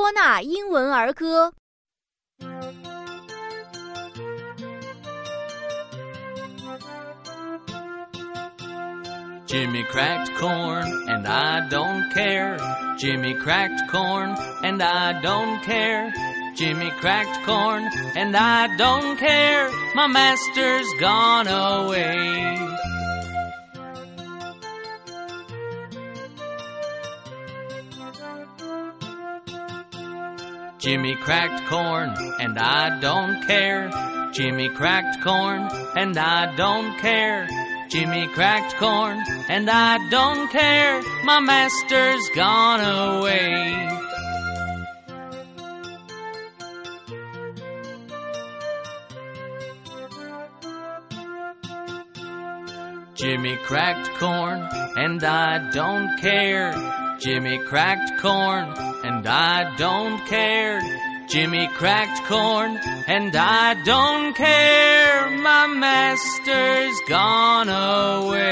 波纳英文儿歌。 Jimmy cracked corn, and I don't care. Jimmy cracked corn, and I don't care. Jimmy cracked corn, and I don't care. My master's gone away. Jimmy cracked corn, and I don't care. Jimmy cracked corn, and I don't care. Jimmy cracked corn, and I don't care. My master's gone away. Jimmy cracked corn, and I don't care. Jimmy cracked corn, and I don't care. Jimmy cracked corn, and I don't care. My master's gone away.